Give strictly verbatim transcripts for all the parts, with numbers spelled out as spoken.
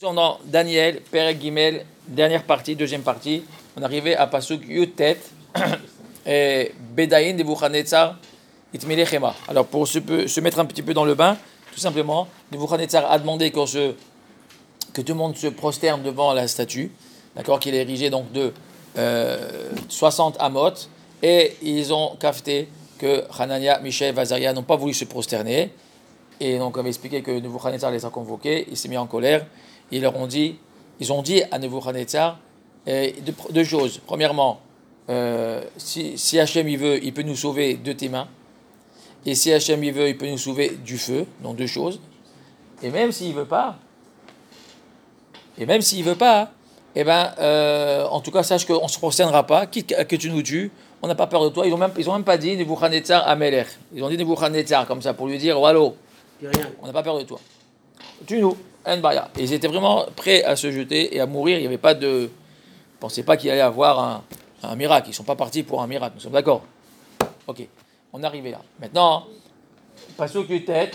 Dans Daniel, Perek Gimel, dernière partie, deuxième partie, on arrivait à Pasuk Yutet, et Bedaïn de Nebuchadnezzar, Itmele Chema. Alors pour se, se mettre un petit peu dans le bain, tout simplement, Nebuchadnezzar a demandé qu'on se, que tout le monde se prosterne devant la statue, d'accord, qu'il est érigé donc de euh, soixante amot, et ils ont cafeté que Hanania, Mishaël, Azaria n'ont pas voulu se prosterner, et donc on avait expliqué que Nebuchadnezzar les a convoqués, il s'est mis en colère. Ils leur ont dit, ils ont dit à Nebuchadnezzar euh, deux, deux choses. Premièrement, euh, si, si Hachem il veut, il peut nous sauver de tes mains. Et si Hachem il veut, il peut nous sauver du feu. Donc deux choses. Et même s'il veut pas, et même s'il veut pas, eh ben, euh, en tout cas, sache qu'on ne se prosternera pas, quitte que tu nous tues, on n'a pas peur de toi. Ils n'ont même, ils ont même pas dit Nebuchadnezzar Amelech. Ils ont dit Nebuchadnezzar comme ça pour lui dire, wallo, on n'a pas peur de toi. Tue-nous. Et ils étaient vraiment prêts à se jeter et à mourir. Il n'y avait pas de. Ils ne pensaient pas qu'il allait avoir un, un miracle. Ils ne sont pas partis pour un miracle. Nous sommes d'accord? Ok. On est arrivé là. Maintenant, Pasuk Yutet.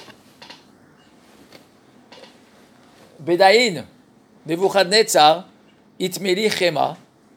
Bedaïn. Nebuchadnezzar. Itmeli Chema.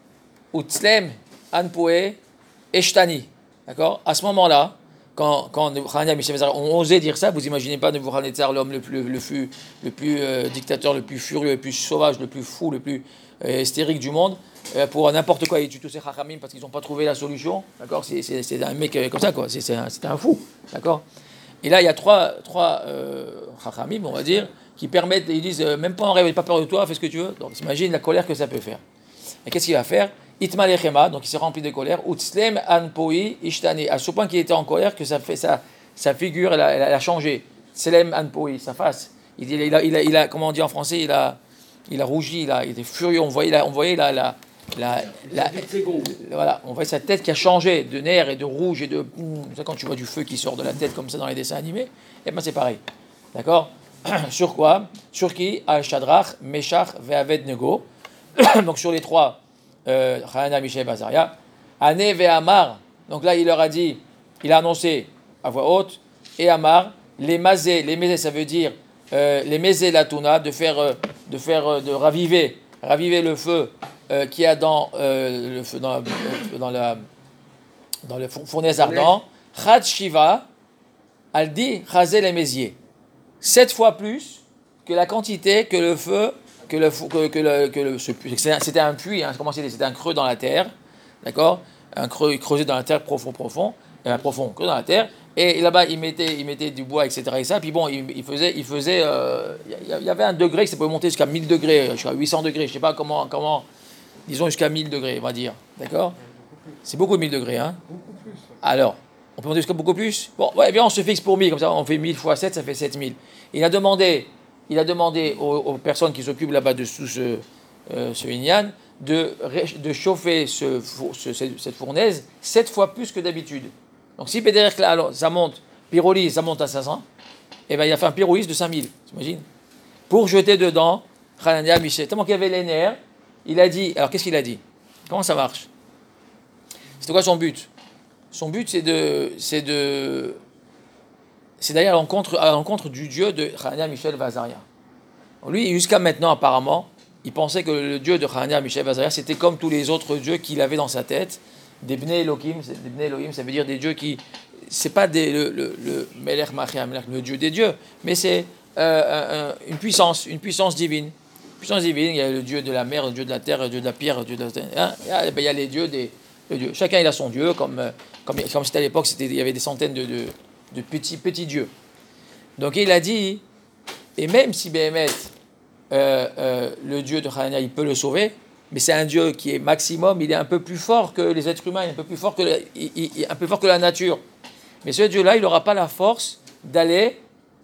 Utzlem. Anpoe. Eshtani. D'accord? À ce moment-là. Quand, quand Hanania, Mishaël, Azaria ont osé dire ça, vous imaginez pas Nebuchadnezzar, l'homme le plus, le plus, le plus euh, dictateur, le plus furieux, le plus sauvage, le plus fou, le plus euh, hystérique du monde, euh, pour n'importe quoi, il tue tous ces chachamim parce qu'ils n'ont pas trouvé la solution, d'accord? C'est, c'est, c'est un mec comme ça, quoi. C'est, c'est, un, c'est un fou, d'accord? Et là, il y a trois, trois euh, chachamim, on va dire, qui permettent, ils disent, euh, même pas en rêve, n'aie pas peur de toi, fais ce que tu veux. Donc, imagine la colère que ça peut faire. Et qu'est-ce qu'il va faire? Itma lechema, donc il s'est rempli de colère. Utzlem anpoi ishtani, à ce point qu'il était en colère que ça fait sa, sa figure, elle a, elle a changé. Tslem anpoi, sa face. Il, il, il, a, il, a, il a, comment on dit en français, il a, il a rougi, il, a, il était furieux. On voyait, la, on voyait la, la, la, la, la voilà, on voyait sa tête qui a changé de nerfs et de rouge et de. Quand tu vois du feu qui sort de la tête comme ça dans les dessins animés, et ben c'est pareil, d'accord? Sur quoi? Sur qui? Al Shadrach, Meshach, Ve'Aved-Nego. Donc sur les trois. Hanania, Mishaël, Azaria, Ané ve Amar. Donc là, il leur a dit, il a annoncé à voix haute, et Amar, les mazés, les mazés, ça veut dire euh, les mazés latuna, de faire, euh, de faire, euh, de raviver, raviver le feu euh, qu'il y a dans euh, le feu dans, euh, dans la dans le fournaise ardent. Chad Shiva, al dit chazé les méziers, sept fois plus que la quantité que le feu. Que le, que, que le, que le, c'était un puits, hein, comment c'était, c'était un creux dans la terre, d'accord, un creux creusé dans la terre profond, profond, un profond creux dans la terre, et là-bas il mettait, il mettait du bois, et cetera. Et ça, puis bon, il, il faisait, il faisait, il euh, y, y avait un degré que ça pouvait monter jusqu'à mille degrés, jusqu'à huit cents degrés, je sais pas comment, comment, disons jusqu'à mille degrés, on va dire, d'accord. C'est beaucoup de mille degrés, hein. Alors, on peut monter jusqu'à beaucoup plus. Bon, ouais, bien on se fixe pour mille, comme ça, on fait mille fois sept, ça fait sept mille. Il a demandé. Il a demandé aux, aux personnes qui s'occupent là-bas de tout ce, euh, ce Inyan de, de chauffer ce, ce, cette fournaise sept fois plus que d'habitude. Donc si Pédéric là, ça monte, pyrolyse, ça monte à cinq cents, et bien il a fait un pyrolyse de cinq mille, t'imagines? Pour jeter dedans, Hanania, Mishaël, tellement qu'il y avait les nerfs, il a dit, alors qu'est-ce qu'il a dit? Comment ça marche? C'était quoi son but? Son but c'est de... C'est de C'est d'ailleurs à l'encontre, à l'encontre du Dieu de Hanania, Mishaël, Azaria. Lui, jusqu'à maintenant, apparemment, il pensait que le Dieu de Hanania, Mishaël, Azaria, c'était comme tous les autres dieux qu'il avait dans sa tête. Des Bnei Elohim, des Bnei Elohim, ça veut dire des dieux qui... C'est pas des, le, le, le Melech Machia, le Dieu des dieux, mais c'est euh, une puissance, une puissance divine. Une puissance divine, il y a le Dieu de la mer, le Dieu de la terre, le Dieu de la pierre, le Dieu de la terre. Hein, il y a les dieux des... Le dieu. Chacun, il a son Dieu, comme, comme, comme c'était à l'époque, c'était, il y avait des centaines de... de de petits, petits dieux. Donc il a dit, et même si Béhémet, euh, euh, le dieu de Hanania, il peut le sauver, mais c'est un dieu qui est maximum, il est un peu plus fort que les êtres humains, il est un peu plus fort que, la, il, il, un peu fort que la nature. Mais ce dieu-là, il n'aura pas la force d'aller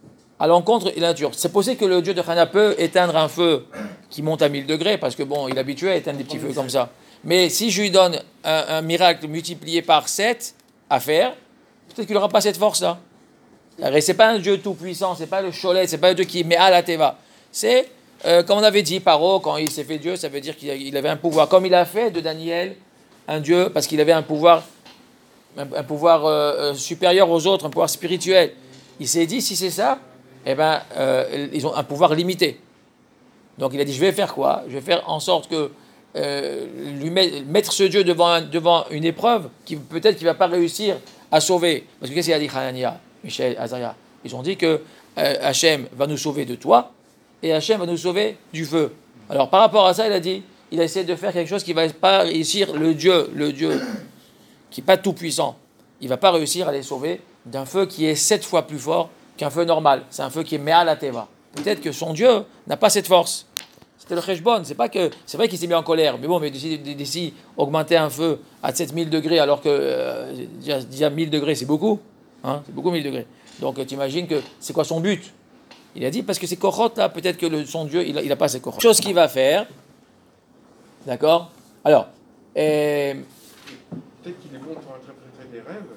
à l'encontre de la nature. C'est possible que le dieu de Hanania peut éteindre un feu qui monte à mille degrés, parce que bon, il est habitué à éteindre des petits feux comme ça. Mais si je lui donne un, un miracle multiplié par sept à faire, peut-être qu'il n'aura pas cette force-là. C'est pas un Dieu tout-puissant, c'est pas le Cholet, c'est pas un Dieu qui met à la teva. C'est, euh, comme on avait dit, Paro, quand il s'est fait Dieu, ça veut dire qu'il avait un pouvoir. Comme il a fait de Daniel un Dieu, parce qu'il avait un pouvoir, un, un pouvoir euh, supérieur aux autres, un pouvoir spirituel. Il s'est dit, si c'est ça, eh ben, euh, ils ont un pouvoir limité. Donc il a dit, je vais faire quoi? Je vais faire en sorte que euh, lui met, mettre ce Dieu devant, un, devant une épreuve qui peut-être qu'il ne va pas réussir à sauver. Parce que qu'est-ce qu'il a dit Hanania, Michel, Azaria? Ils ont dit que euh, Hachem va nous sauver de toi et Hachem va nous sauver du feu. Alors par rapport à ça, il a dit, il a essayé de faire quelque chose qui ne va pas réussir, le Dieu, le Dieu qui n'est pas tout puissant. Il ne va pas réussir à les sauver d'un feu qui est sept fois plus fort qu'un feu normal. C'est un feu qui est Me'al Teva. Peut-être que son Dieu n'a pas cette force. C'était le Cheshbon. C'est pas que, c'est vrai qu'il s'est mis en colère, mais bon, mais d'ici, d'ici augmenter un feu à sept mille degrés, alors que euh, déjà, déjà mille degrés, c'est beaucoup. Hein, c'est beaucoup mille degrés. Donc tu imagines que c'est quoi son but? Il a dit parce que ces Kochot là, peut-être que le, son Dieu, il n'a il a pas ces Kochot. Chose qu'il va faire, d'accord? Alors, euh, peut-être qu'il est bon pour interpréter des rêves.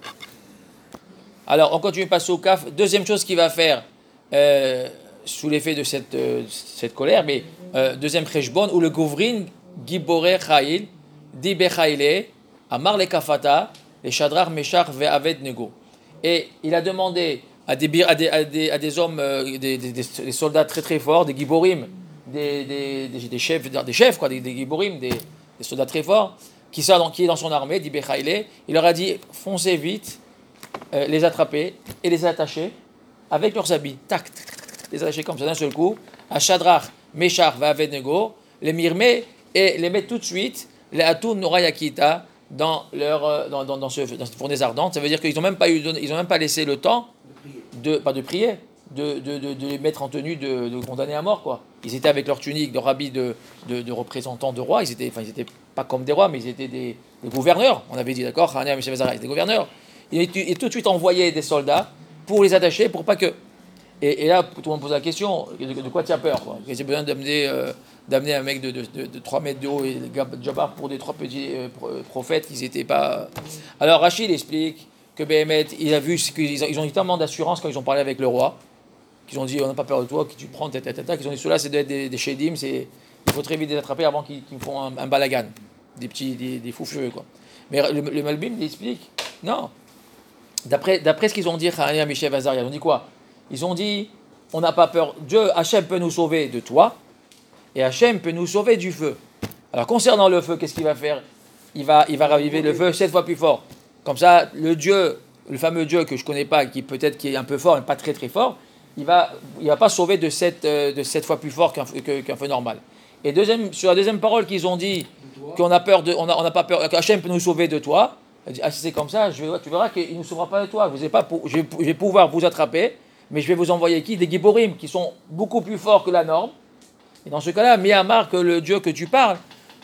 Alors, on continue pas au Kaf. Deuxième chose qu'il va faire, euh, sous l'effet de cette, euh, cette colère, mais euh, deuxième Cheshbon, où le Gouvrin, Gibore Chail, Di Bechaile, Amar le Kafata, les Shadrach, Meshach, Ve'aved Nego. Et il a demandé à des, à des, à des, à des hommes, euh, des, des, des soldats très très forts, des Giborim, des, des, des, des chefs, des chefs quoi, des, des Giborim, des, des soldats très forts, qui, sont dans, qui est dans son armée, Di Bechaile. Il leur a dit, foncez vite. Euh, les attraper et les attacher avec leurs habits. Tac, tac, tac, tac, les attacher comme ça d'un seul coup. À Shadrach, Meshach, Vavednego, les mirmer et les mettre tout de suite, les Atun Norayakita, dans leur euh, dans, dans, dans, ce, dans cette fournaise ardente. Ça veut dire qu'ils n'ont même pas eu, ils ont même pas laissé le temps de pas de prier, de, de, de, de les mettre en tenue de, de condamner à mort quoi. Ils étaient avec leur tunique, leur habit de, de, de représentants de rois. Ils étaient, enfin ils étaient pas comme des rois, mais ils étaient des, des gouverneurs. On avait dit d'accord, Hanania, Michel Vazara, des gouverneurs. Il a tout de suite envoyé des soldats pour les attacher, pour pas que... Et, et là, tout le monde pose la question, de, de quoi tu as peur quoi? J'ai besoin d'amener, euh, d'amener un mec de, de, de, de trois mètres de haut et Jabbar pour des trois petits euh, prophètes, ils n'étaient pas... Alors Rachid explique que Béhémet, il a vu qu'ils ont, ils ont eu tellement d'assurance quand ils ont parlé avec le roi, qu'ils ont dit, on n'a pas peur de toi, que tu prends, tata, tata, qu'ils ont dit, ceux-là, c'est d'être des, des Shedim, c'est, il faut très vite les attraper avant qu'ils, qu'ils me font un, un balagan, des petits, des, des fous furieux, quoi. Mais le, le Malbim, il explique, non. D'après, d'après ce qu'ils ont dit, Hanania, Michel Vazaria, ils ont dit quoi? Ils ont dit, on n'a pas peur, Dieu, Hachem peut nous sauver de toi, et Hachem peut nous sauver du feu. Alors concernant le feu, qu'est-ce qu'il va faire? Il va, il va raviver le feu sept fois plus fort. Comme ça, le Dieu, le fameux Dieu que je ne connais pas, qui peut-être qui est un peu fort, mais pas très très fort, il va, il va pas sauver de sept, euh, de sept fois plus fort qu'un, que, qu'un feu normal. Et deuxième, sur la deuxième parole qu'ils ont dit, qu'on a peur de, on n'a on a pas peur, qu'Hachem peut nous sauver de toi. Elle dit, ah, si c'est comme ça, je vais, tu verras qu'il ne nous sauvera pas de toi. Vous avez pas, je, vais, je vais pouvoir vous attraper, mais je vais vous envoyer qui? Des Giborim, qui sont beaucoup plus forts que la norme. Et dans ce cas-là, Miyamar, que le Dieu que tu parles,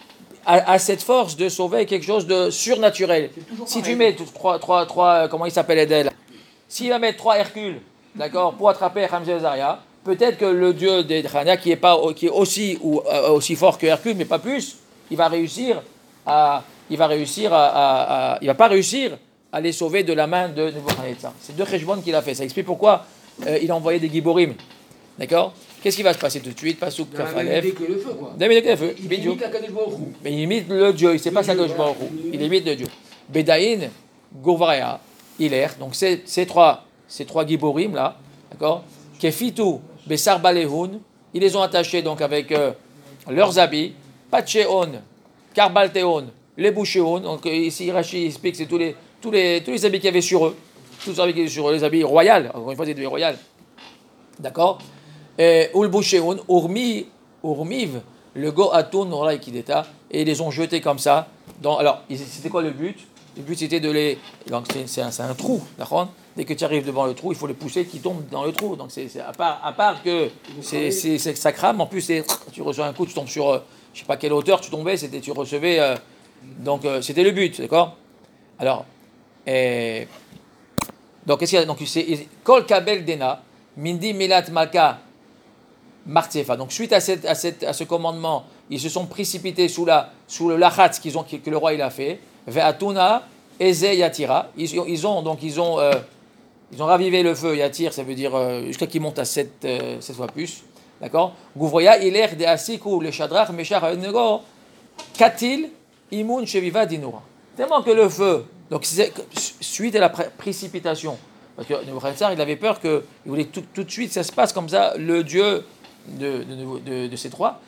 a, a cette force de sauver quelque chose de surnaturel. Si tu mets trois, trois, trois, comment il s'appelle Edel? S'il va mettre trois Hercules, d'accord, pour attraper Hamza Azaria, peut-être que le Dieu des Drania, qui est, pas, qui est aussi, ou, euh, aussi fort que Hercule, mais pas plus, il va réussir à... il va réussir à, à, à, il va pas réussir à les sauver de la main de Nebuchadnezzar. C'est deux Cheshbon qu'il a fait. Ça explique pourquoi euh, il a envoyé des Giborim. D'accord? Qu'est-ce qui va se passer tout de suite? Pasouk Kafalef. Il imite le feu, quoi. Il imite le feu. Il imite la Kadosh Baruch Hu. Mais il imite le Dieu. Il ne sait pas sa Kadosh Baruch Hu. Il imite le Dieu. Bedaïn, Govaria, Hilaire. Donc ces, ces trois, ces trois Giborim là, d'accord? Kefitu, Bessar Balehun. Ils les ont attachés donc avec euh, leurs habits. Patcheon, Karbalteon. Les bouchéons, donc ici Rashi explique que c'est tous les, tous, les, tous les habits qu'il y avait sur eux, tous les habits qu'il y avait sur eux, les habits royaux, encore une fois, c'est des royaux. D'accord? Ou le bouchéon, Urmi, Urmiv, le go Atun, et ils les ont jetés comme ça. Dans, alors, c'était quoi le but? Le but c'était de les. Donc c'est, c'est, un, c'est un trou, d'accord? Dès que tu arrives devant le trou, il faut les pousser qui tombent dans le trou. Donc c'est, c'est à, part, à part que c'est, c'est, c'est, ça crame, en plus c'est, tu reçois un coup, tu tombes sur, euh, je ne sais pas quelle hauteur tu tombais, c'était, tu recevais. Euh, Donc, euh, c'était le but, d'accord? Alors, euh, donc, qu'est-ce qu'il y a? Donc, c'est Kol Kabel Dena, Mindi Milat Maka Martsefa. Donc, suite à, cette, à, cette, à ce commandement, ils se sont précipités sous, la, sous le lachatz qu'ils ont, que le roi il a fait. Ve'atuna Eze Yatira. Ils, ils ont, donc, ils ont, euh, ils ont ravivé le feu, Yatir, ça veut dire euh, jusqu'à qu'il monte à sept euh, fois plus, d'accord? Gouvroya, Hilaire, De Asikou, le Shadrach, Meshach, Abednego, Katil, Imun Sheviva Dinura. Tellement que le feu, donc c'est, suite à la pré- précipitation, parce que Nebuchadnezzar, il avait peur que, il voulait tout, tout de suite, ça se passe comme ça, le Dieu de, de, de, de ces trois,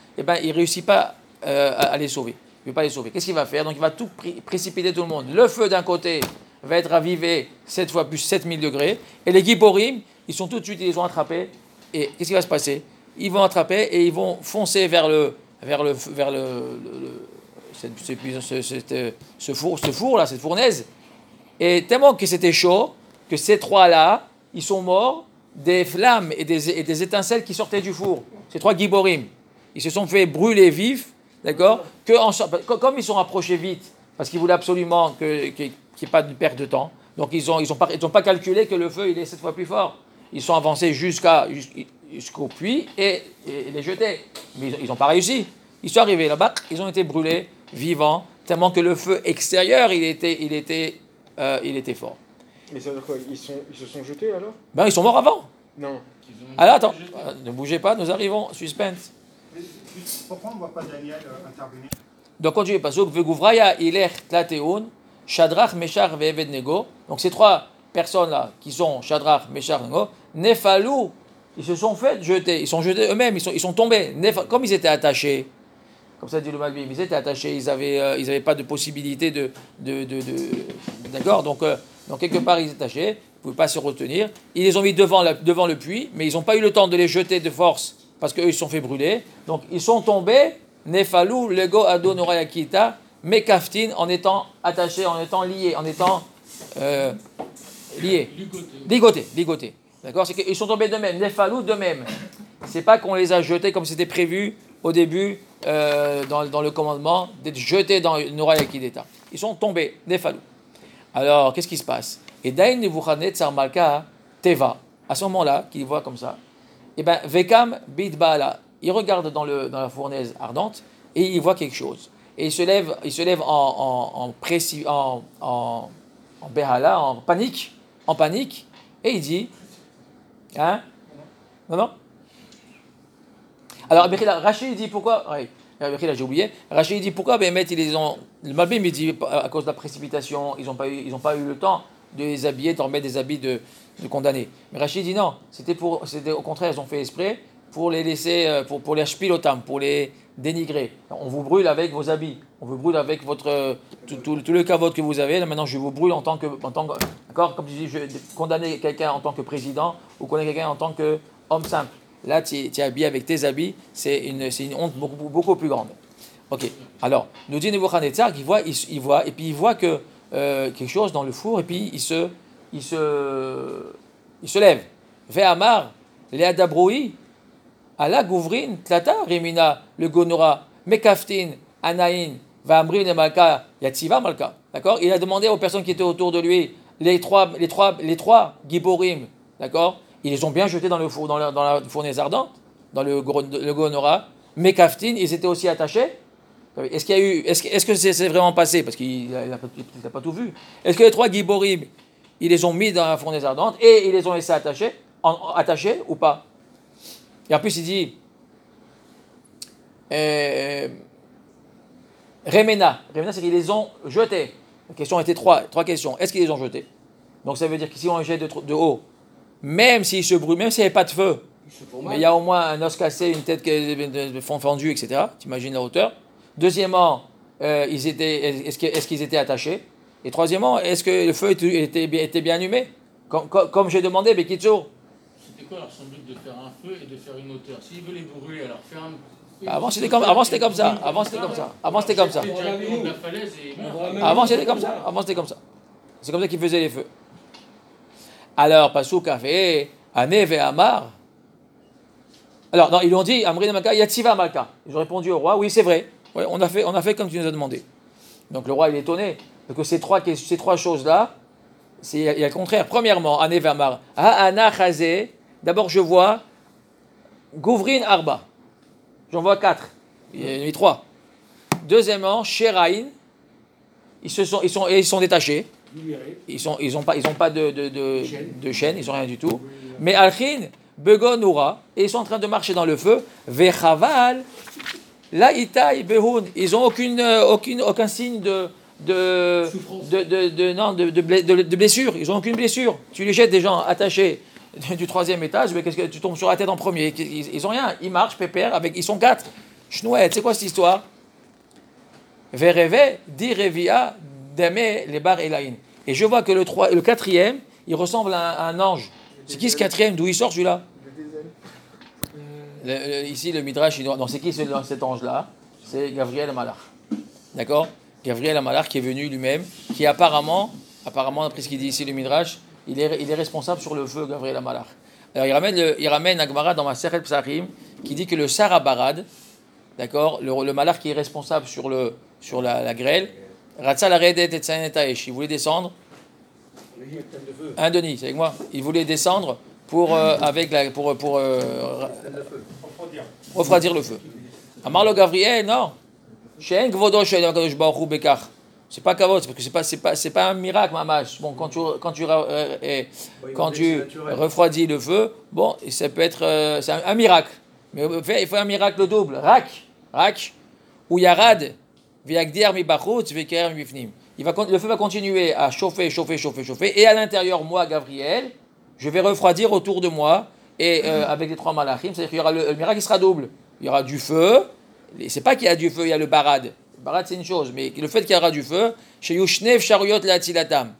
eh ben, il ne réussit pas euh, à, à les sauver. Il ne veut pas les sauver. Qu'est-ce qu'il va faire? Donc il va tout pré- précipiter tout le monde. Le feu d'un côté va être ravivé sept fois plus sept mille degrés. Et les Giborim, ils sont tout de suite, ils les ont attrapés. Et qu'est-ce qui va se passer? Ils vont attraper et ils vont foncer vers le, vers le, vers le, le, le cette, ce, cette, ce, four, ce four là, cette fournaise. Et tellement que c'était chaud, que ces trois-là, ils sont morts des flammes et des, et des étincelles qui sortaient du four. Ces trois Giborim, ils se sont fait brûler vifs, d'accord? Que en, comme ils sont approchés vite, parce qu'ils voulaient absolument que, que, qu'il n'y ait pas de perte de temps, donc ils n'ont ils ont pas, ils ont pas calculé que le feu il est sept fois plus fort. Ils sont avancés jusqu'à, jusqu'au puits et, et, et les jetés. Mais ils n'ont pas réussi. Ils sont arrivés là-bas, ils ont été brûlés vivants, tellement que le feu extérieur, il était, il était, euh, il était fort. Mais ça veut dire quoi? Ils, sont, ils se sont jetés alors? Ben, ils sont morts avant. Non. Alors attends, euh, ne bougez pas, nous arrivons, suspense. Mais pourquoi on ne voit pas Daniel euh, intervenir? Donc continue, parce que Vegouvraya, Iler, Tlateun, Shadrach, Meshach et Abednego. Donc ces trois personnes-là, qui sont Shadrach, Meshach et Abednego, Nefalou, ils se sont fait jeter, ils sont jetés eux-mêmes, ils sont, ils sont tombés. Nef, comme ils étaient attachés, comme ça dit le Malbim, ils étaient attachés, ils n'avaient euh, ils avaient pas de possibilité de... de, de, de d'accord, donc, euh, donc quelque part ils étaient attachés, ils ne pouvaient pas se retenir. Ils les ont mis devant, la, devant le puits, mais ils n'ont pas eu le temps de les jeter de force, parce qu'eux ils se sont fait brûler. Donc ils sont tombés, Nefalou, Lego, Ado, Norayakita, Mekaftin, en étant attachés, en étant liés, en étant euh, liés. Ligotés, ligotés. D'accord, c'est qu'ils sont tombés d'eux-mêmes, Nefalou d'eux-mêmes. C'est pas qu'on les a jetés comme c'était prévu au début euh, dans, dans le commandement, d'être jetés dans Norayakideta. Ils sont tombés, Nefalou. Alors, qu'est-ce qui se passe? Et Dain Nebuchadnezzar Malka Teva, à ce moment-là, qu'il voit comme ça, et bien, Vekam Bidbaala, il regarde dans, le, dans la fournaise ardente et il voit quelque chose. Et il se lève, il se lève en, en, en, préci, en, en, en Behala, en panique, en panique, et il dit, hein? Non, non? Alors, Rachid dit pourquoi? Oui, là j'ai oublié. Rachid dit pourquoi? Ben, ils les ont. Le Malbim il dit à cause de la précipitation, ils n'ont pas eu, ils ont pas eu le temps de les habiller, de remettre des habits de, de condamnés. Mais Rachid dit non, c'était pour, c'était au contraire, ils ont fait exprès pour les laisser, pour, pour les shpilotam, pour les dénigrer. On vous brûle avec vos habits, on vous brûle avec votre tout, tout, tout le cavote que vous avez. Là, maintenant, je vous brûle en tant que, en tant que, d'accord, comme je dis, je condamner quelqu'un en tant que président ou condamner quelqu'un en tant qu'homme simple. Là, tu es habillé avec tes habits, c'est une, c'est une honte beaucoup, beaucoup plus grande. Ok. Alors, nous dit Nebuchadnezzar qu'il voit, il, il voit, et puis il voit que euh, quelque chose dans le four, et puis il se, il se, il se lève. Ve'amar, le'adabroui, ala gouvrin, tlata, remina, le gonora, mekaftin, anaïn, va'amrin, le malka, yatsiva malka. D'accord? Il a demandé aux personnes qui étaient autour de lui, les trois, les trois, les trois giborim, d'accord? Ils les ont bien jetés dans le four, dans la, dans la fournaise ardente, dans le, le gonora. Mekaftin, ils étaient aussi attachés. Est-ce qu'il y a eu, est-ce, est-ce que c'est, c'est vraiment passé? Parce qu'il n'a pas, pas tout vu. Est-ce que les trois Giborim, ils les ont mis dans la fournaise ardente et ils les ont laissés attachés, en, attachés ou pas? Et en plus, il dit euh, Remena. Remena, c'est qu'ils les ont jetés. La question était trois, trois questions. Est-ce qu'ils les ont jetés? Donc ça veut dire que si on les jette de, de haut, même s'ils se brûlent, même s'il n'y avait pas de feu, mais il y a au moins un os cassé, une tête qui est fendue, et cetera. Tu imagines la hauteur. Deuxièmement, euh, ils étaient, est-ce, que, est-ce qu'ils étaient attachés? Et troisièmement, est-ce que le feu était, était, était bien allumé? Comme, comme, comme j'ai demandé, Bekitso. C'était quoi alors son but de faire un feu et de faire une hauteur? S'il veut les brûler, alors faire un... Avant c'était comme, avant c'était comme ça. Avant c'était comme ça. Avant c'était comme ça. Avant c'était comme ça. Avant c'était comme ça. C'est comme ça qu'ils faisaient les feux. Alors, Passouk a fait Ane ve'amar. Alors, non, ils lui ont dit Amri Malka, Yatsiva Malka. Ils ont répondu au roi, oui, c'est vrai. Ouais, on, a fait, on a fait comme tu nous as demandé. Donc, le roi, il est étonné. Parce que ces trois, ces trois choses-là, c'est, il y a le contraire. Premièrement, Ane ve'amar. Ha'ana chazé. D'abord, je vois Gouvrin Arba. J'en vois quatre. Il y en a eu trois. Deuxièmement, Sheraïn. Ils, se sont, ils, sont, ils sont détachés. Ils n'ont ils ont pas, ils ont pas de, de, de, de chaîne, ils n'ont rien du tout. Mais Alchin, Begonura, et ils sont en train de marcher dans le feu. Vechaval, la Itaï, Behoun, ils n'ont aucune, aucune, aucun signe de, de, de, de, de, non, de, de, de, de blessure. Ils n'ont aucune blessure. Tu les jettes des gens attachés du troisième étage, mais qu'est-ce que tu tombes sur la tête en premier? Ils n'ont rien. Ils marchent, pépère, avec, ils sont quatre. Shnouet, c'est quoi cette histoire? Vereve, di revia, dame les bar elaïn. Et je vois que le, trois, le quatrième, il ressemble à un, à un ange. C'est qui ce quatrième? D'où il sort celui-là? le, le, Ici, le Midrash, il, non, c'est qui ce, cet ange-là? C'est Gabriel Malach. D'accord? Gabriel Malach qui est venu lui-même, qui apparemment, apparemment, d'après ce qu'il dit ici le Midrash, il est, il est responsable sur le feu, Gabriel Malach. Alors il ramène, le, il ramène Agmara dans ma Seret Psachim, qui dit que le Sarabarad, d'accord, le, le Malach qui est responsable sur, le, sur la, la grêle, Ratzal Aredet et Tsanetaesh, il voulait descendre, un Denis, c'est avec moi, il voulait descendre pour, euh, avec la, pour, pour euh, refroidir le feu. Amarlo Gabriel, non. Shen Gvodo Shen Akadosh Baruch Hu Bekach. C'est pas kavod, parce que c'est pas c'est pas c'est pas un miracle, mamash. Bon, quand tu quand tu euh, euh, quand tu refroidis le feu, bon, ça peut être euh, c'est un, un miracle. Mais il faut un miracle double. Rak, rak, ou yarad, viagdir mi bachutz, veker mi bifnim. Il va le feu va continuer à chauffer, chauffer, chauffer, chauffer, et à l'intérieur, moi, Gabriel, je vais refroidir autour de moi et euh, avec les trois malachim, c'est-à-dire qu'il y aura le, le miracle qui sera double. Il y aura du feu. C'est pas qu'il y a du feu, il y a le barad. Le barad, c'est une chose, mais le fait qu'il y aura du feu, chez Yushnev Charuyot la Tzilatam,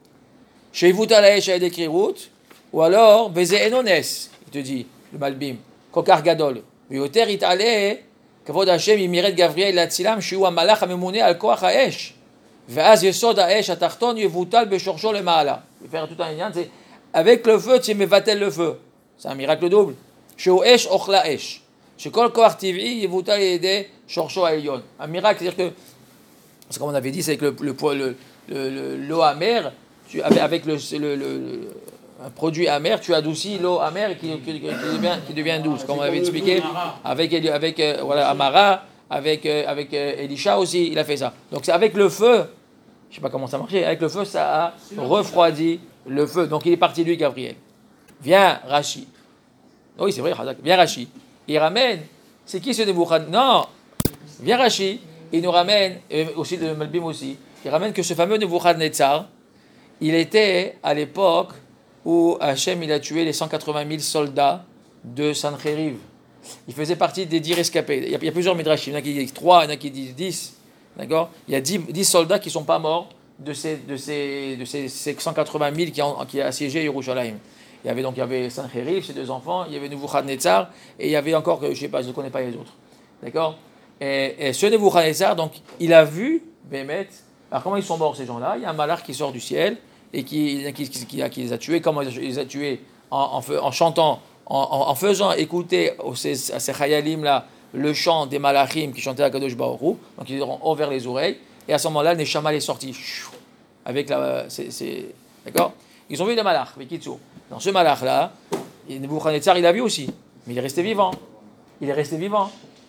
chez Vutalaesh à Dekrirut, ou alors Beze Enones, il te dit, le Malbim, Kokar Gadol, Yoter Itale, Kavod Hashem, Imiret Gavriel la Tzilam, Shiu Amalach Amemune al Koach Haesh, Veaz Yesod Haesh Atachton, Yevutal Beshorcho le Maala. Il va faire tout un lien, c'est avec le feu, tu mevatel le feu. C'est un miracle double. Chez Esh Ochla Esh. Chez Kol Koach Tiv'i, Yevutal Yede Shorcho Aelyon. Un miracle, c'est-à-dire que, c'est comme on avait dit, c'est que le, le, le, le, le, l'eau amère, tu, avec le, le, le, un produit amer, tu adoucis l'eau amère qui, qui, qui, devient, qui devient douce, comme on avait expliqué, avec, avec euh, voilà, Amara, avec, euh, avec euh, Elisha aussi, il a fait ça. Donc c'est avec le feu, je ne sais pas comment ça marchait, avec le feu, ça a refroidi le feu. Donc il est parti lui, Gabriel. Viens, Rashi. Oui, c'est vrai, viens, Rashi. Il ramène, c'est qui ce Nebuchadnezzar? Non, viens, Rashi. Il nous ramène, et aussi le Malbim aussi, il ramène que ce fameux Nebuchadnezzar, il était à l'époque où Hachem il a tué les cent quatre-vingt mille soldats de Sancheriv. Il faisait partie des dix rescapés. Il y a, il y a plusieurs midrashim, il y en a qui disent trois, il y en a qui disent dix. D'accord? Il y a dix, dix soldats qui ne sont pas morts de ces, de ces, de ces, ces cent quatre-vingt mille qui ont qui assiégé Yerushalayim. Il y avait donc il y avait Sancheriv, ses deux enfants, il y avait Nebuchadnezzar, et il y avait encore, je ne sais pas, je ne connais pas les autres. D'accord? Et, et ce Nebuchadnezzar, donc, il a vu Bémet. Alors, comment ils sont morts, ces gens-là? Il y a un malach qui sort du ciel et qui, qui, qui, qui, qui les a tués. Comment il les a tués? En, en, en chantant, en, en faisant écouter à ces, ces chayalim-là le chant des malachim qui chantaient à Kadosh Baruch Hu. Donc, ils ont ouvert les oreilles. Et à ce moment-là, le Neshama est sorti. Avec la. C'est, c'est, d'accord? Ils ont vu des malachs, avec Kitsu. Dans ce malach-là, Nebuchadnezzar, il a vu aussi. Mais il est resté vivant. Il est resté vivant.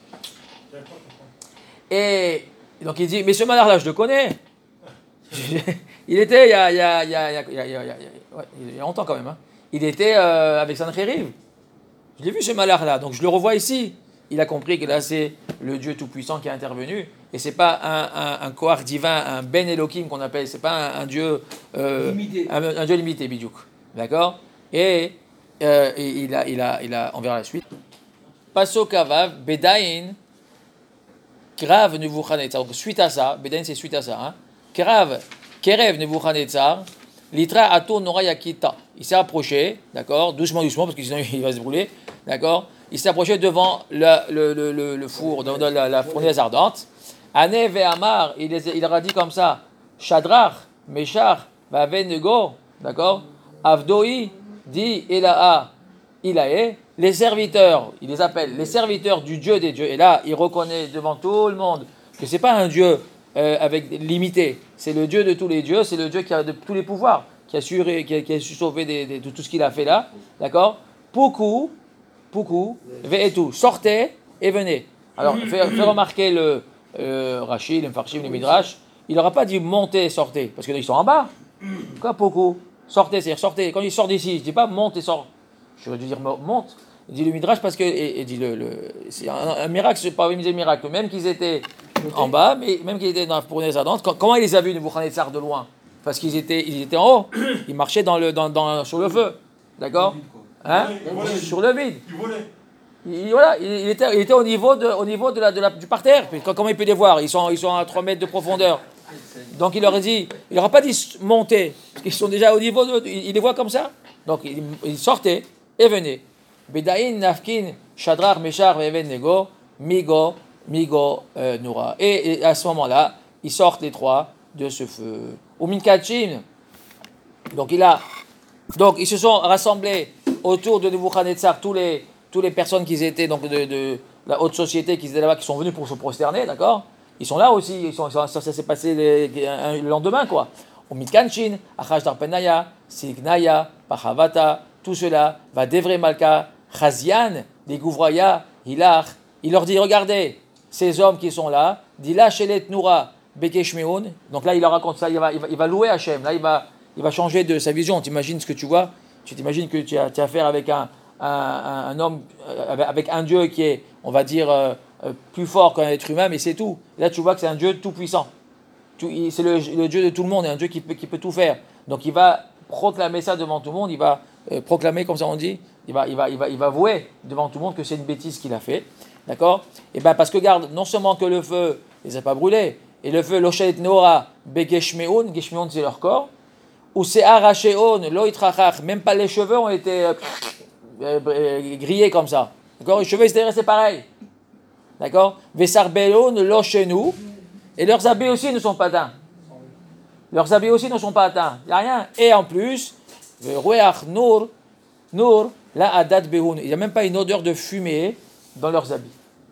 Et donc il dit, mais ce malach-là, je le connais. Il était il y a, il y a, il y a, il y a, il y a, il y a, ouais, il y a longtemps quand même. Hein. Il était euh, avec Sancheriv. Je l'ai vu ce malach-là, donc je le revois ici. Il a compris que là c'est le Dieu Tout-Puissant qui est intervenu. Et c'est pas un, un, un Kohar divin, un Ben Elohim qu'on appelle. C'est pas un, un Dieu euh, limité. Un, un Dieu limité, Bidjouk. D'accord? Et, euh, et il, a, il, a, il a, on verra la suite. Paso Kavav, Bedaïn. Grave Nebuchadnezzar. Donc, suite à ça, Bédaïn c'est suite à ça. Hein. Grave, Kerev Nebuchadnezzar, Litra Ato Nora Yakita. Il s'est approché, d'accord, doucement, doucement, parce que sinon il va se brûler, d'accord. Il s'est approché devant le, le, le, le, le four, dans, dans la, la fournaise ardente. Ane Ve'amar, il, il leur a dit comme ça, Shadrach, Meshach, Vavenego, d'accord, Avdoi, dit Elaha, Ilae. Les serviteurs, il les appelle les serviteurs du Dieu des dieux. Et là, il reconnaît devant tout le monde que c'est pas un Dieu euh, avec limité. C'est le Dieu de tous les dieux, c'est le Dieu qui a de tous les pouvoirs, qui a su, qui a, qui a su sauver des, des, de tout ce qu'il a fait là. D'accord? Poukou, poukou, et tout. Sortez et venez. Alors, fait, fait remarquer le euh, Rachid, le Mfarshim, le Midrash. Il n'aura pas dit montez, sortez, parce qu'ils sont en bas. Quoi, poukou? Sortez, c'est-à-dire sortez. Quand il sort d'ici, je dis pas monte et sort. Je veux dire monte. Il dit le Midrash parce que et, et dit le, le c'est un, un miracle, c'est pas un miracle. Même qu'ils étaient en bas, mais même qu'ils étaient dans la fournaise ardente. Comment il les a vus Nebuchadnezzar de loin? Parce qu'ils étaient, ils étaient en haut. Ils marchaient dans le, dans, dans, sur le feu, d'accord? Hein? Sur le vide. Il, voilà, il, il était, il était au niveau, de, au niveau de la, de la, du parterre. Puis, comment il peut les voir? Ils sont, ils sont à trois mètres de profondeur. Donc il leur a dit, il leur a pas dit monter, parce qu'ils sont déjà au niveau de, il, il les voit comme ça. Donc il, il sortait et venait. Bedaïn, Nafkin, Shadrar, Meshar, Veven, Nego, Migo, Migo, euh, Noura. Et, et à ce moment-là, ils sortent les trois de ce feu. Au Minkachim, donc il a, donc ils se sont rassemblés autour de Nebuchadnezzar, tous les, tous les personnes qui étaient donc de, de la haute société qui étaient là-bas, qui sont venus pour se prosterner, d'accord? Ils sont là aussi, ils sont, ça, ça s'est passé les, un, le lendemain, quoi. Au Mitkanchin, Achash Darpenaya, Signaya, Pachavata, tout cela va Devre Malka, Chazian, des Gouvraya, Hilach. Il leur dit, regardez, ces hommes qui sont là, Dila Shelet Noura, Bekeshmeun. Donc là, il leur raconte ça, il va, il va, il va louer Hachem. Là, il va, il va changer de sa vision. Tu imagines ce que tu vois? Tu t'imagines que tu as, tu as affaire avec un, un, un, un homme, avec un Dieu qui est, on va dire, euh, plus fort qu'un être humain, mais c'est tout. Là, tu vois que c'est un Dieu tout-puissant. Tout, c'est le, le Dieu de tout le monde, et un Dieu qui peut, qui peut tout faire. Donc, il va proclamer ça devant tout le monde, il va euh, proclamer, comme ça on dit, il va, il va, il va, il va avouer devant tout le monde que c'est une bêtise qu'il a fait. D'accord? Et bien, parce que, regarde, non seulement que le feu ne les a pas brûlés, et le feu, l'oshet nora, begeshmeun, geshmeun c'est leur corps, ou c'est arachéon, loitrachach, même pas les cheveux ont été euh, euh, euh, grillés comme ça. D'accord? Les cheveux, ils étaient restés pareils. D'accord? Vesarbelon, lochenu, et leurs habits aussi ne sont pas atteints. Leurs habits aussi ne sont pas atteints. Il n'y a rien. Et en plus, ruach nour, nour, la adat behoun. Il n'y a même pas une odeur de fumée dans leurs habits.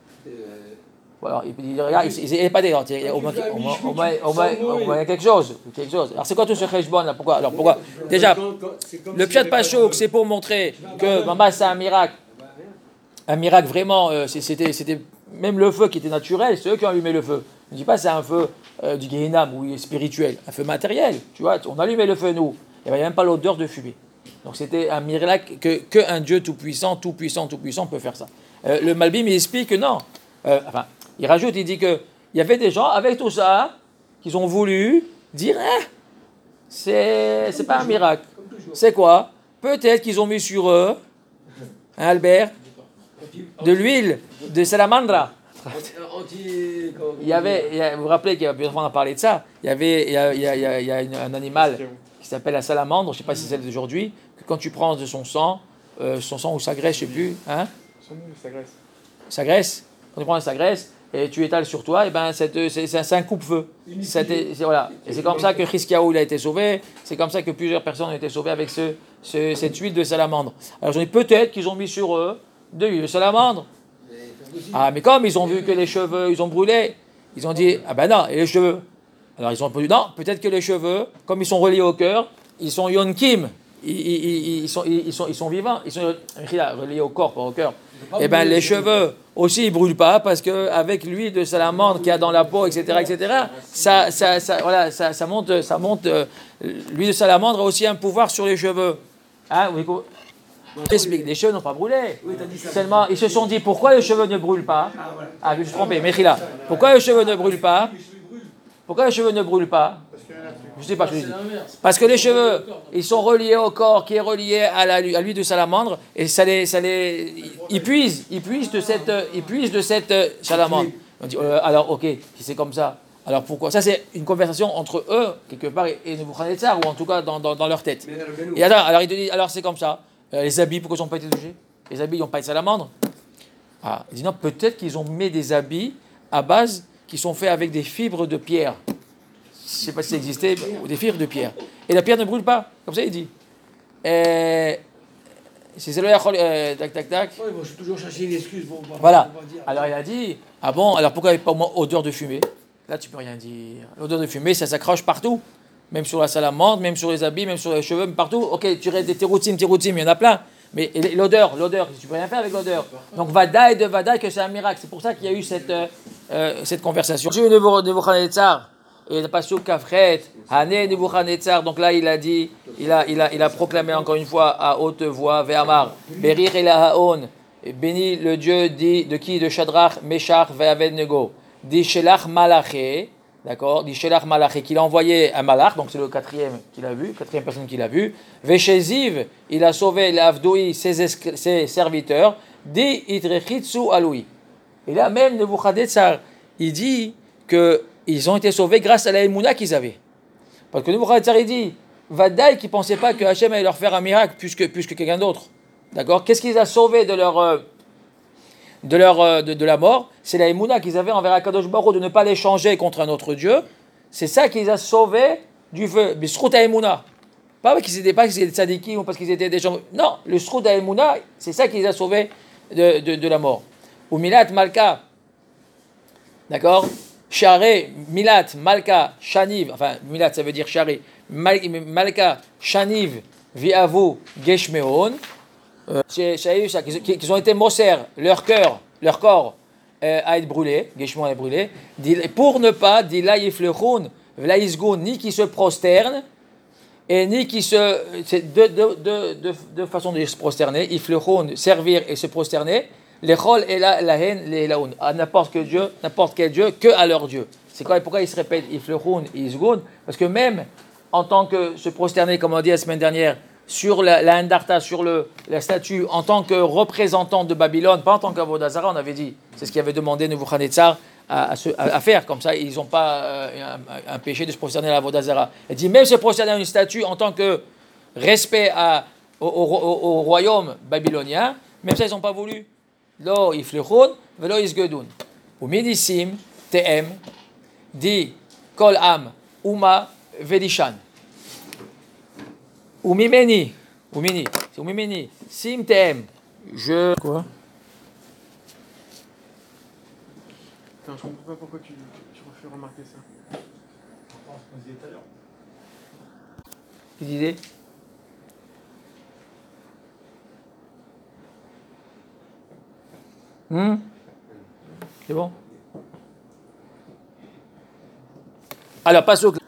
Voilà, il, il, regarde, il, il, il est pas des il y a au moins, au moins, au moins, au moins, au moins quelque chose, quelque chose. Alors c'est quoi tout ce cheshbon là? Pourquoi? Alors pourquoi? Déjà, le pshat pachouk, c'est pour montrer que maman c'est un miracle, un miracle vraiment. Euh, c'était, c'était même le feu qui était naturel, c'est eux qui ont allumé le feu. Je ne dis pas c'est un feu euh, du Gehinam ou spirituel, un feu matériel. Tu vois, on allumait le feu nous, il n'y avait même pas l'odeur de fumée. Donc c'était un miracle que qu'un Dieu tout puissant, tout puissant, tout puissant peut faire ça. Euh, le Malbim il explique que non. Euh, enfin. Il rajoute, il dit qu'il y avait des gens avec tout ça qui ont voulu dire eh, c'est, c'est pas un miracle. C'est quoi? Peut-être qu'ils ont mis sur eux, hein, Albert, de l'huile de salamandra. Il y avait, il y a, vous vous rappelez qu'il y a plusieurs fois on a parlé de ça. Il y avait, il y a, il y a, il y a, il y a une, un animal qui s'appelle la salamandre. Je ne sais pas si c'est celle d'aujourd'hui. Que quand tu prends de son sang, euh, son sang ou sa graisse, je ne sais plus, hein? Son nom, sa graisse. Sa graisse. Quand tu prends sa graisse et tu étales sur toi, et ben c'est, c'est, c'est un coupe-feu. C'est, c'est, voilà. Et c'est comme ça que Chizkiyahu il a été sauvé. C'est comme ça que plusieurs personnes ont été sauvées avec ce, ce, cette huile de salamandre. Alors je dis peut-être qu'ils ont mis sur eux de l'huile de salamandre. Ah mais comme ils ont vu que les cheveux ils ont brûlé, ils ont dit ah ben non, et les cheveux. Alors ils ont dit non, peut-être que les cheveux, comme ils sont reliés au cœur, ils sont yonkim. Ils, ils, ils, ils, sont, ils, sont, ils sont vivants, ils sont reliés au corps, pas au cœur. Et bien les cheveux aussi ils brûlent pas parce que avec l'huile de salamandre qu'il y a dans la peau, et cetera, et cetera. Ça, ça, ça, voilà, ça, ça monte, ça monte. Euh, l'huile de salamandre a aussi un pouvoir sur les cheveux. Hein, oui, les cheveux n'ont pas brûlé. Seulement, ils se sont dit pourquoi les cheveux ne brûlent pas. Ah, je me suis trompé, Mechila. Pourquoi les cheveux ne brûlent pas? Pourquoi les cheveux ne brûlent pas? Je ne sais pas, je dis. Parce que les cheveux, ils sont reliés au corps qui est relié à, la, à l'huile de salamandre et ça les, ça les, ils puisent, ils puisent de cette, ils puisent de cette salamandre. On dit, euh, alors ok, si c'est comme ça, alors pourquoi? Ça c'est une conversation entre eux quelque part et, et Nebuchadnezzar ou en tout cas dans, dans, dans leur tête. Et alors, alors il te dit, alors c'est comme ça. Euh, les habits, pourquoi ils n'ont pas été touchés? Les habits, ils n'ont pas de salamandre. Ah, il dit non, peut-être qu'ils ont mis des habits à base qui sont faits avec des fibres de pierre. Je ne sais pas si ça existait, ou des fibres de pierre. Et la pierre ne brûle pas, comme ça il dit. Et c'est le euh, tac tac tac. Ouais, bon, je vais toujours chercher une excuse pour, pour, voilà. pour dire. Alors il a dit, ah bon, alors pourquoi il n'y avait pas au moins odeur de fumée? Là tu peux rien dire. L'odeur de fumée, ça s'accroche partout. Même sur la salamandre, même sur les habits, même sur les cheveux, même partout. Ok, tu restes des teroutim, teroutim, il y en a plein. Mais l'odeur, l'odeur, tu peux rien faire avec l'odeur. Donc Vadaï de Vadaï que c'est un miracle. C'est pour ça qu'il y a eu cette, euh, cette conversation. Dieu de Nebuchadnezzar. Et le pasuk Kafret, Hané Nebuchadnezzar. Donc là, il a dit, il a, il a, il a proclamé encore une fois à haute voix, Ve'amar, Berir Elahaon, béni le Dieu dit de qui? De Shadrach, Meshach, Ve'avednego, dit Shelach Malaché, d'accord, dit Shelach Malaché, qu'il a envoyé un malach, donc c'est le quatrième qu'il a vu, quatrième personne qu'il a vu. Ve'sheziv, il a sauvé l'Avdoui, ses, ses serviteurs, Di itrechitsu aloui. Et là même Nebuchadnezzar, il dit qu'ils ont été sauvés grâce à la émouna qu'ils avaient. Parce que Nebuchadnezzar, il dit, Vadaï qui ne pensait pas que Hachem allait leur faire un miracle plus que, plus que quelqu'un d'autre. D'accord? Qu'est-ce qui les a sauvés de leur, euh, de, leur euh, de, de la mort? C'est la émouna qu'ils avaient envers Akadosh Baruch Hu de ne pas les changer contre un autre Dieu. C'est ça qui les a sauvés du feu. Mais Srout Haïmouna. Pas parce qu'ils étaient pas qu'ils étaient tzadikim ou parce qu'ils étaient des gens. Non, le Srout Haïmouna, c'est ça qui les a sauvés de, de, de la mort. Ou Milat Malka. D'accord? Charé, Milat, Malka, Shaniv. Enfin, Milat, ça veut dire Charé. Mal, Malka, Shaniv, Viavu, Geshmeon. Euh, qu'ils ont été Moser, leur cœur, leur corps euh, a été brûlé, Geshmeon est brûlé. Pour ne pas, dit la Yiflechun, Vlaisgun, ni qui se prosterne, et ni qui se. C'est deux, deux, deux, deux, deux façons de se prosterner. Iflechun, servir et se prosterner. Les chol et la, la haine, les laoun. À n'importe quel Dieu, n'importe quel Dieu, que à leur Dieu. C'est quoi, pourquoi ils se répètent Iflechun, Isgun? Parce que même en tant que se prosterner, comme on a dit la semaine dernière, sur la, la Handarta, sur le, la statue, en tant que représentant de Babylone, pas en tant qu'Avodah Zarah, on avait dit, c'est ce qu'il avait demandé Nebuchadnezzar à, à, à, à faire, comme ça ils n'ont pas euh, un, un péché de se prosterner à l'Avodah Zarah. Il dit même se prosterner à une statue en tant que respect à, au, au, au, au royaume babylonien, même ça ils n'ont pas voulu. Lo iflechun, velo isgedun. Ou midissim, te'em, di kol am, uma, vedishan. Ou mimeni, ou mini, c'est ou mimeni, sim te'em, je. Quoi? Attends, je comprends pas pourquoi tu, tu, tu refais remarquer ça. Qu'est-ce qu'il disait? Hmm? C'est bon? Alors, passe au.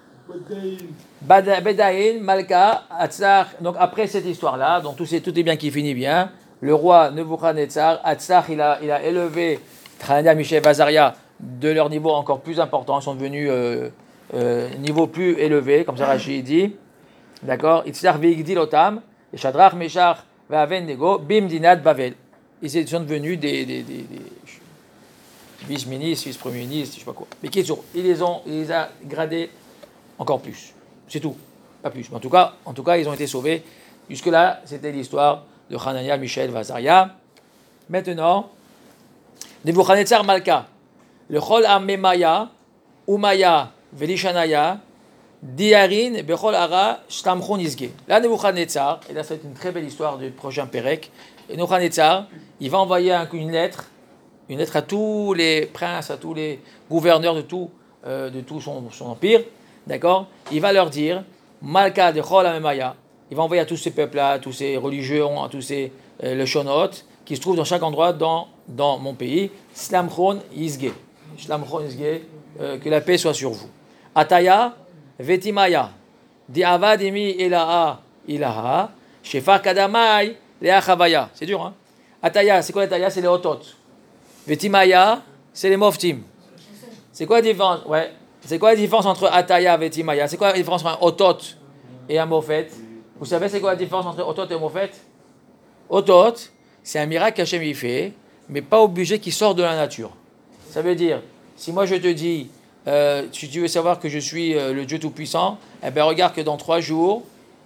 Bedaïn, Malka, Atzar. Donc, après cette histoire-là, donc tout, tout est bien qui finit bien. Le roi Nebuchadnezzar, Atzar, il a, il a élevé Hanania, Mishaël, Azaria de leur niveau encore plus important. Ils sont devenus euh, euh, niveau plus élevé, comme ça Rachid dit. D'accord? Itzar Vigdil Otam, et Shadrach, Meshach, Vaven-Nego, Bim Dinat Bavel. Ils sont devenus des, des, des, des vice-ministres, vice-premiers ministres, je ne sais pas quoi. Mais qui sont, ils les ont, ils les a gradés encore plus. C'est tout, pas plus. Mais en tout cas, en tout cas, ils ont été sauvés. Jusque-là, c'était l'histoire de Hanania, Mishaël, Azaria. Maintenant, Nebuchadnezzar Malka, le Chol Amemaya, Umaya, Velishanaya, Diarin, Bechol Ara, Shtamchon Izge. Là, Nebuchadnezzar, et là, c'est une très belle histoire du prochain Pérec. Et Nebuchadnezzar, il va envoyer une lettre, une lettre à tous les princes, à tous les gouverneurs de tout, euh, de tout son, son empire. D'accord? Il va leur dire, Malka de Chol Amemaya, il va envoyer à tous ces peuples-là, à tous ces religieux, à tous ces euh, le Shonot, qui se trouvent dans chaque endroit dans, dans mon pays, Shlamchon Yizge. Shlamchon Yizge, euh, que la paix soit sur vous. Ataya, Vetimaya, Di'avad imi ilaha, ilaha, Shefar Kadamai, Lea Chavaya. C'est dur, hein? Ataya, c'est quoi l'Ataya? C'est les Otot. Vetimaya, c'est les Moftim. C'est quoi la différence? Ouais. C'est quoi la différence entre Ataya et Vetimaya? C'est quoi la différence entre un Otot et un Mofet? Vous savez c'est quoi la différence entre Otot et Mofet? Otot, c'est un miracle qu'Hachem y fait, mais pas obligé qu'il sort de la nature. Ça veut dire, si moi je te dis, euh, si tu veux savoir que je suis euh, le Dieu Tout-Puissant, eh bien regarde que dans trois jours,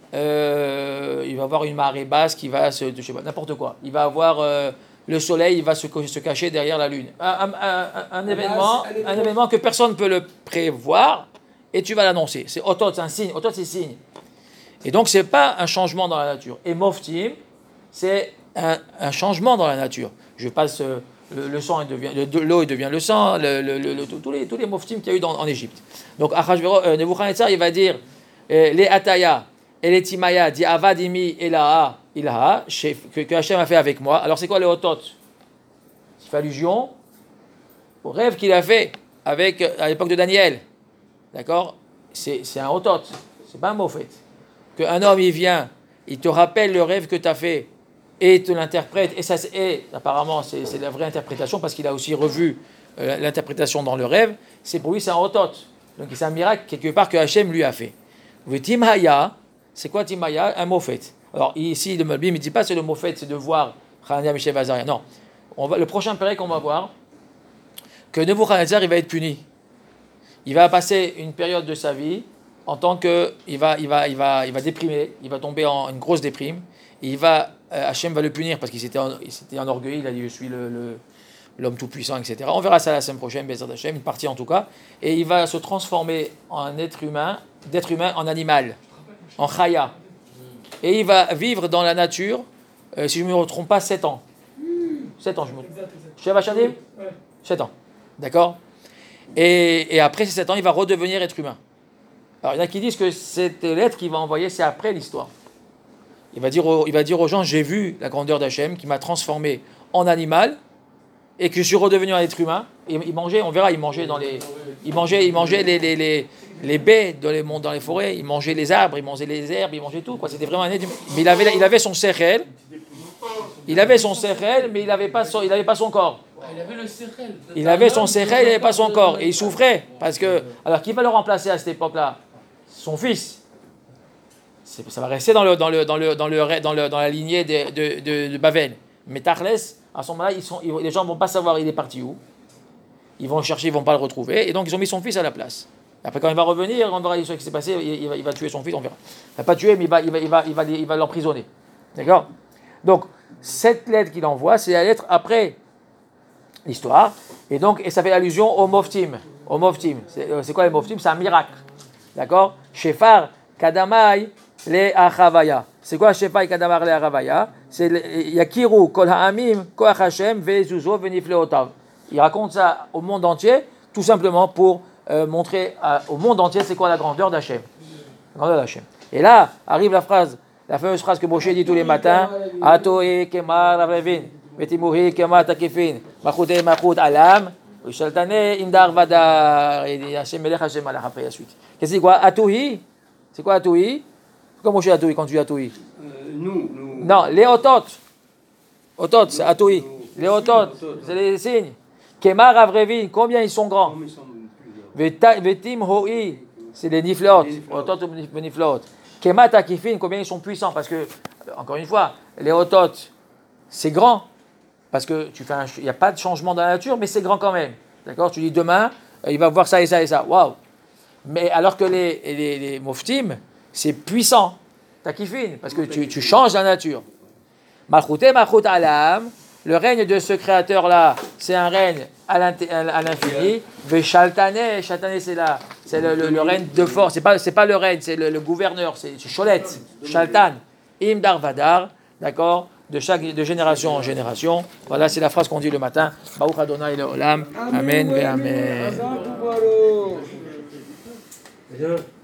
euh, il va y avoir une marée basse qui va se, je sais pas, n'importe quoi. Il va avoir euh, le soleil, il va se, se cacher derrière la lune. Un, un, un, un, événement, un événement que personne ne peut le prévoir, et tu vas l'annoncer. C'est Otot, c'est un signe. Otot, c'est signe. Et donc, ce n'est pas un changement dans la nature. Et Moftim, c'est un, un changement dans la nature. Je passe euh, le, le sang, il devient, le, l'eau, il devient le sang, le, le, le, le, tous les, tous les Moftim qu'il y a eu dans, en Égypte. Donc, euh, Nebuchadnezzar, il va dire euh, les Ataya et les Timaya, dit Avadimi Elaha, Ilaha, que, que Hachem a fait avec moi. Alors, c'est quoi le Otot? Il fait allusion au rêve qu'il a fait avec, à l'époque de Daniel. D'accord? C'est, c'est un Otot, c'est pas un Mofet. Qu'un homme, il vient, il te rappelle le rêve que tu as fait et te l'interprète. Et, ça, et apparemment, c'est, c'est la vraie interprétation parce qu'il a aussi revu euh, l'interprétation dans le rêve. C'est pour lui, c'est un Otot. Donc, c'est un miracle, quelque part, que Hachem lui a fait. Timaya, c'est quoi Timaya? Un Mofet. Alors, ici, le Malbim, il ne dit pas c'est le Mofet, c'est de voir Hanania, Mishaël, Azaria. Non. On va, le prochain pérec qu'on va voir, que Nebuchadnezzar, il va être puni. Il va passer une période de sa vie en tant que, il va, il va, il va, il va déprimer, il va tomber en une grosse déprime. Et il va, euh, Hachem va le punir parce qu'il s'était, en, il s'était enorgueilli, il a dit je suis le, le, l'homme tout-puissant, et cetera. On verra ça la semaine prochaine, Bézard Hachem, une partie en tout cas. Et il va se transformer en être humain, d'être humain en animal, en chaya. Et il va vivre dans la nature, euh, si je ne me trompe pas, sept ans. sept ans, je me trompe. Sheva Shanim ? sept ans. D'accord ? et, et après ces sept ans, il va redevenir être humain. Alors il y en a qui disent que cette lettre qu'il va envoyer, c'est après l'histoire. Il va dire aux, il va dire aux gens, j'ai vu la grandeur d'Hachem qui m'a transformé en animal et que je suis redevenu un être humain. Et il mangeait, on verra, il mangeait dans les, il mangeait, il mangeait les, les, les, les baies dans les, dans les forêts, il mangeait les arbres, il mangeait les herbes, il mangeait tout. Quoi. C'était vraiment un être humain. Mais il avait, il avait son sechel, il avait son sechel, mais il n'avait pas son, il avait pas son corps. Il avait le sechel. Il avait son sechel, il n'avait pas son corps. Et il souffrait. Parce que, alors qui va le remplacer à cette époque-là ? Son fils. C'est, ça va rester dans, le, dans, le, dans, le, dans, le, dans, le, dans la lignée de, de, de, de Bavel. Mais Tachles, à ce moment-là, ils sont, ils, les gens ne vont pas savoir il est parti où. Ils vont le chercher, ils ne vont pas le retrouver. Et donc, ils ont mis son fils à la place. Après, quand il va revenir, on verra ce qui s'est passé. Il, il, va, il va tuer son fils, on verra. Il ne va pas tuer, mais il va, il va, il va, il va, il va l'emprisonner. D'accord ? Donc, cette lettre qu'il envoie, c'est la lettre après l'histoire. Et donc, et ça fait allusion au Moftim. Au Moftim. C'est, c'est quoi les Moftim ? C'est un miracle. D'accord ? Shefar, Kadamai, le Achavaya. C'est quoi Shefar et Kadamai, le Achavaya ? C'est Yakiru, Kol Ha'amim, Koach Hashem, Vezuzo, Venifleotav. Il raconte ça au monde entier, tout simplement pour euh, montrer à, au monde entier c'est quoi la grandeur d'Hachem. La grandeur d'Hachem. Et là arrive la phrase, la fameuse phrase que Moshe dit tous les matins, Atoe Kemar Avrevin, Vetimuri Kemar Takifin, Machute Machut Alam, Shaltane Indar Vadar, et Hachem Melech Hachem Malach après la suite. Qu'est-ce que c'est quoi Atouhi? C'est quoi Atouhi? Pourquoi Moshe Atouhi quand tu dis Atouhi? Nous, nous. Non, les Otot. Otot, c'est Atouhi. Les Otot, c'est les signes. Kemar Avrevin, combien ils sont grands? Vetim Hoi, c'est les Niflot. Otot ou Niflot. Kemar Takifin, combien ils sont puissants? Parce que, encore une fois, les Otot, c'est grand. Parce que tu fais un, il n'y a pas de changement dans la nature, mais c'est grand quand même. D'accord? Tu dis demain, il va voir ça et ça et ça. Waouh! Mais alors que les, les, les Moftim, c'est puissant. Takifin, parce que tu, tu changes la nature. Malchute Malchut Alam, le règne de ce créateur-là, c'est un règne à, à l'infini. Veshaltane, Shaltane, c'est là, c'est le, le, le règne de force. C'est pas, c'est pas le règne, c'est le, le gouverneur, c'est, c'est Cholet, Shaltan, Imdar Vadar, d'accord, de chaque de génération en génération. Voilà, c'est la phrase qu'on dit le matin. Baruch Adonai Leolam. Amen ve Amen.